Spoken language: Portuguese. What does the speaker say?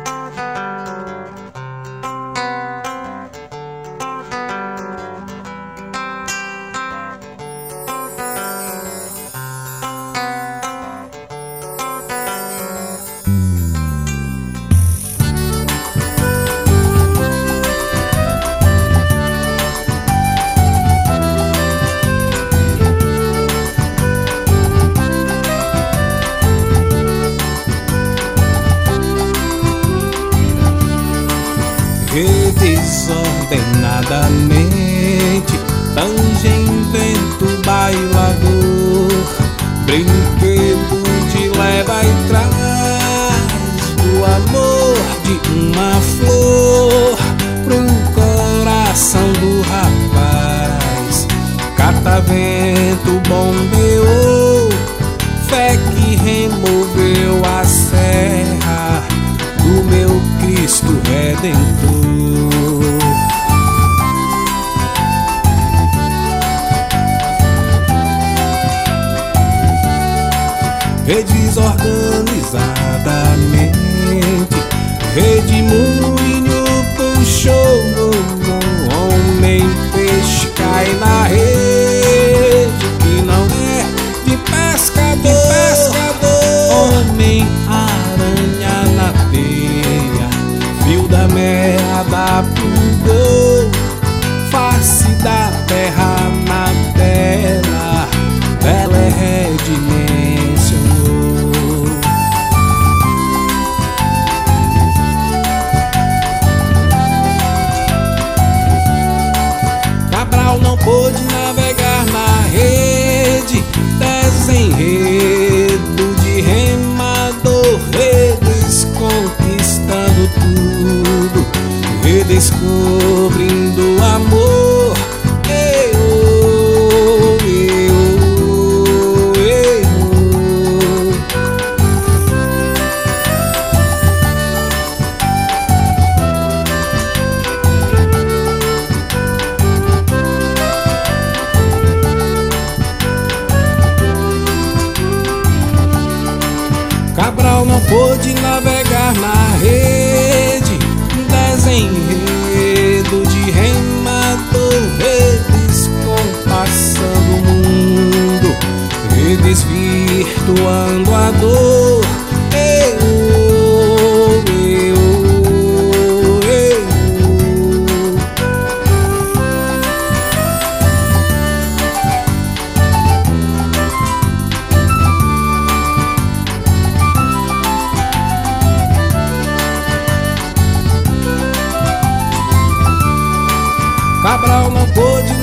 Desordenadamente tangem vento bailador, brinquedo de leva e traz do amor de uma flor pro coração do rapaz. Catavento bombeou, fé que removeu a serra do meu Cristo Redentor. Desorganizadamente, redemoinho puxou, homem peixe cai na rede que não é de pescador, homem aranha na teia, fio da merda pulgou, face da terra na tela, ela é redimensionou. Cabral não pôde navegar na rede, desenredo de remador, redes conquistando tudo, redescobrindo o amor. Cabral não pôde navegar na rede, desenredo de remador, redes compassando o mundo, redesvirtuando a dor. Cabral não pôde